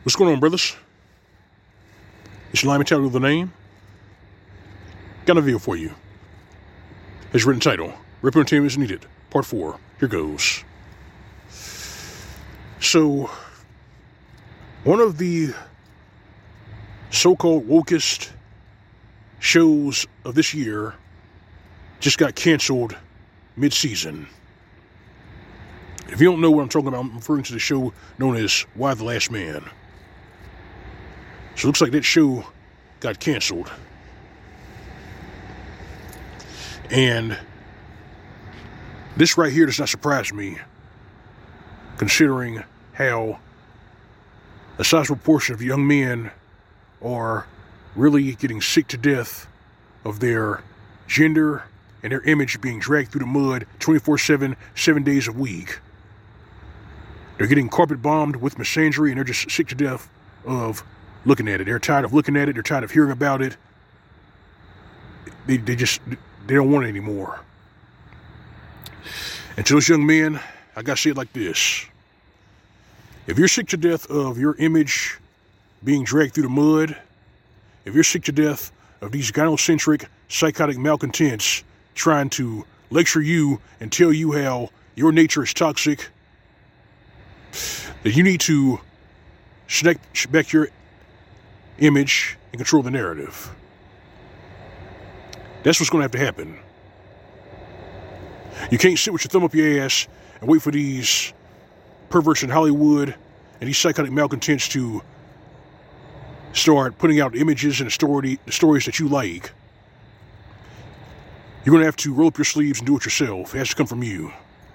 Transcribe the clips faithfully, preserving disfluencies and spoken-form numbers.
What's going on, brothers? It's Lyman Taylor with the name. Got a video for you. It's written title, Rip Entertainment is Needed, Part four. Here goes. So, one of the so-called wokest shows of this year just got canceled mid-season. If you don't know what I'm talking about, I'm referring to the show known as Y the Last Man. So it looks like that show got canceled. And this right here does not surprise me, considering how a sizable portion of young men are really getting sick to death of their gender and their image being dragged through the mud twenty-four seven, seven days a week. They're getting carpet bombed with misandry, and they're just sick to death of looking at it. They're tired of looking at it. They're tired of hearing about it. They, they just, they don't want it anymore. And to those young men, I gotta say it like this. If you're sick to death of your image being dragged through the mud, if you're sick to death of these gynocentric, psychotic malcontents trying to lecture you and tell you how your nature is toxic, that you need to snap back your image and control the narrative. That's what's going to have to happen. You can't sit with your thumb up your ass and wait for these perverts in Hollywood and these psychotic malcontents to start putting out images and the, story, the stories that you like. You're going to have to roll up your sleeves and do it yourself. It has to come from you.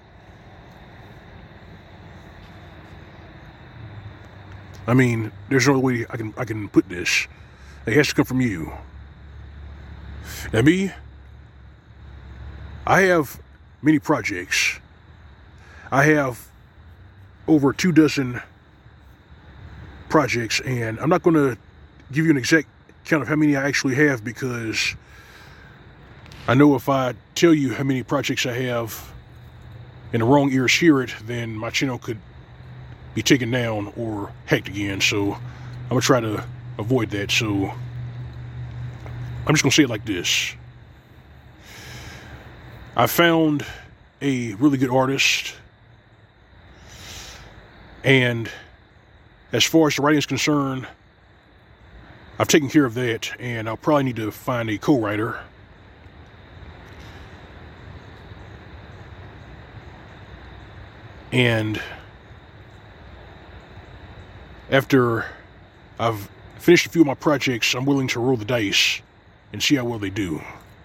I mean, there's no other way I can I can put this. It has to come from you. Now me, I have many projects. I have over two dozen projects, and I'm not going to give you an exact count of how many I actually have, because I know if I tell you how many projects I have and the wrong ears hear it, then my channel could be taken down or hacked again. So I'm going to try to avoid that. So I'm just going to say it like this. I found a really good artist, and as far as the writing is concerned, I've taken care of that, and I'll probably need to find a co-writer. And after I've finished a few of my projects, I'm willing to roll the dice and see how well they do.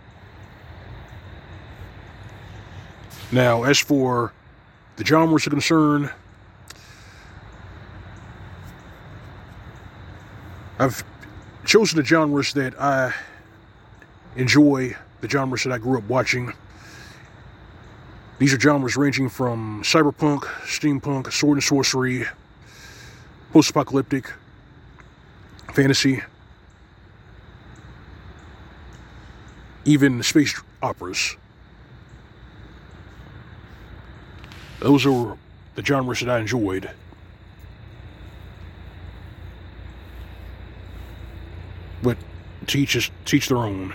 Now, as for the genres are concerned, I've chosen the genres that I enjoy, the genres that I grew up watching. These are genres ranging from cyberpunk, steampunk, sword and sorcery, post-apocalyptic, fantasy, even space operas. Those are the genres that I enjoyed. But teach is teach their own.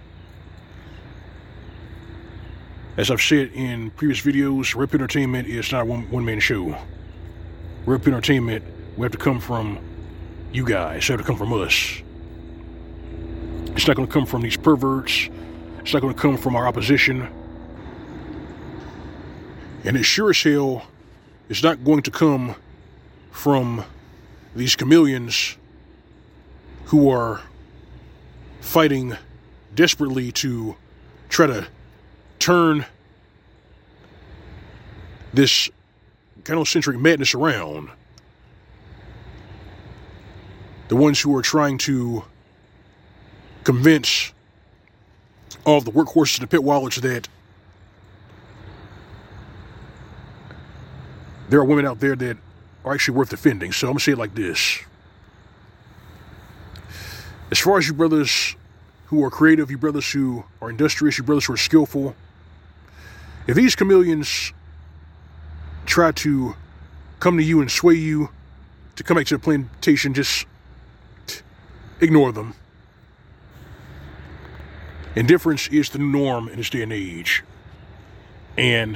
As I've said in previous videos, Rip Entertainment is not a one, one-man show. Rip Entertainment, we have to come from you guys. It have to come from us. It's not going to come from these perverts. It's not going to come from our opposition. And it sure as hell is not going to come from these chameleons who are fighting desperately to try to turn this gynocentric madness around. The ones who are trying to convince all of the workhorses and the pit wallets that there are women out there that are actually worth defending. So I'm going to say it like this. As far as you brothers who are creative, you brothers who are industrious, you brothers who are skillful, if these chameleons try to come to you and sway you to come back to the plantation, just ignore them. Indifference is the new norm in this day and age. And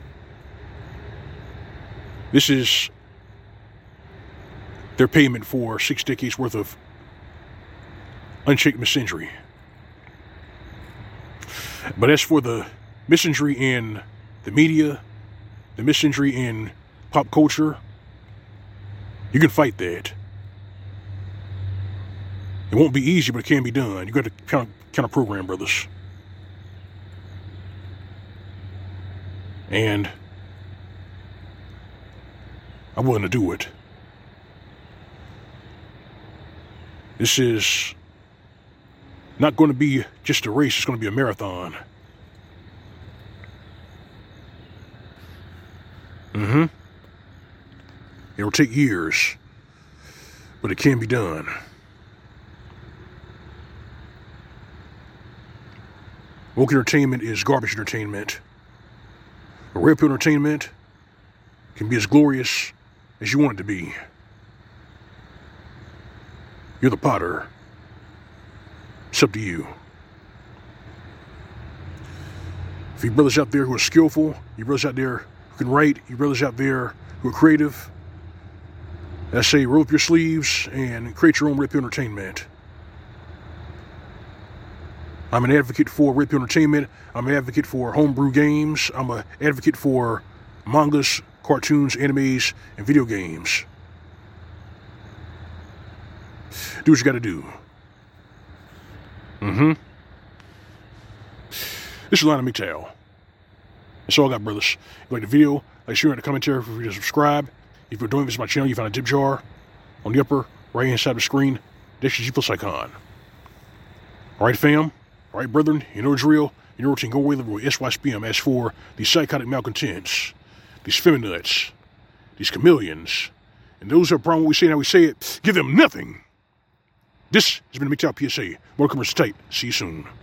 this is their payment for six decades worth of unchecked misandry. But as for the misandry in the media, the misandry in pop culture, you can fight that. It won't be easy, but it can be done. You got to kind of, kind of program, brothers. And I'm willing to do it. This is not going to be just a race. It's going to be a marathon. Mm-hmm. It'll take years, but it can be done. Woke entertainment is garbage entertainment. But Red Pill entertainment can be as glorious as you want it to be. You're the potter. It's up to you. For you brothers out there who are skillful, you brothers out there who can write, you brothers out there who are creative, I say roll up your sleeves and create your own Red Pill entertainment. I'm an advocate for Red Pill entertainment. I'm an advocate for homebrew games. I'm an advocate for mangas, cartoons, animes, and video games. Do what you gotta do. Mm-hmm. This is Lionel McTow. That's all I got, brothers. If you like the video, like, share it in the commentary, feel free to subscribe. If you're doing this on my channel, you find a tip jar on the upper right-hand side of the screen. That's your G plus icon. Alright, fam? Alright, brethren, you know the drill. You know what you can go away with S Y S P M. As for these psychotic malcontents, these feminists, these chameleons, and those who have a problem with what we say and how we say it, give them nothing. This has been a McTow P S A. More commercial tight. See you soon.